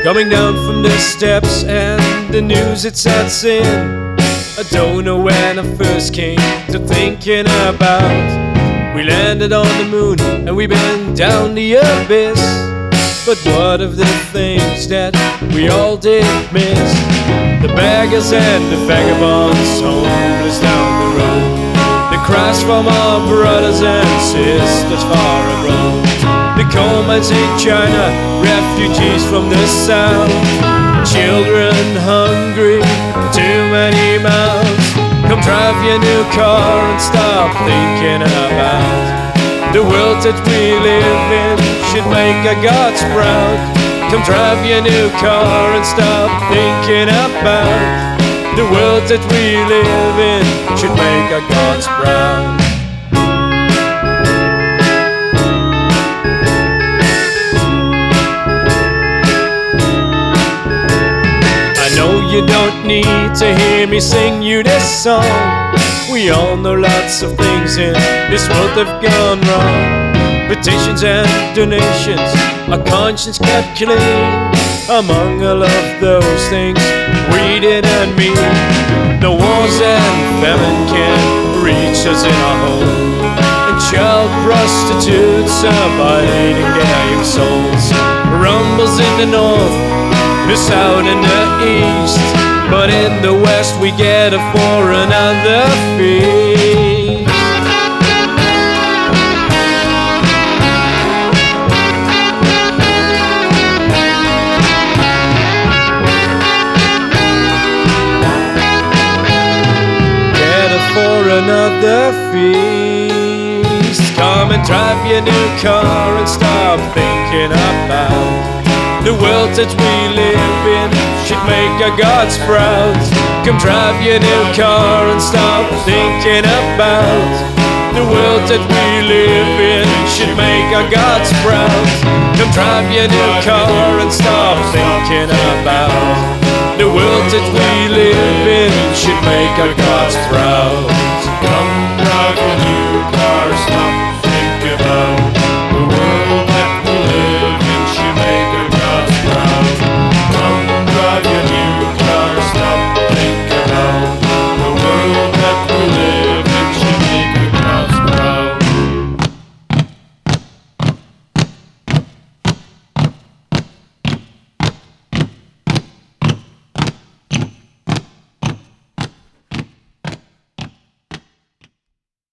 Coming down from the steps and the news it sets in. I don't know when I first came to thinking about. We landed on the moon and we've been down the abyss. But what of the things that we all did miss? The beggars and the vagabonds, homeless down the road. The cries from our brothers and sisters far abroad. The coal mines in China, refugees from the south. Children hungry, too many mouths. Come drive your new car and stop thinking about the world that we live in should make our gods proud. Come drive your new car and stop thinking about the world that we live in should make our gods proud. You don't need to hear me sing you this song. We all know lots of things in this world have gone wrong. Petitions and donations, our conscience kept clean. Among all of those things we didn't mean. No wars and famine can reach us in our home. And child prostitutes are biting their young souls. Rumbles in the north, the south and the east, but in the west we gather for another feast. Gather for another feast. Come and drive your new car and stop thinking about the world that we live in should make our gods proud. Come drive your new car and stop thinking about the world that we live in should make our gods proud. Come drive your new car and stop thinking about the world that we live in should make our gods proud. Come drive your new car, stop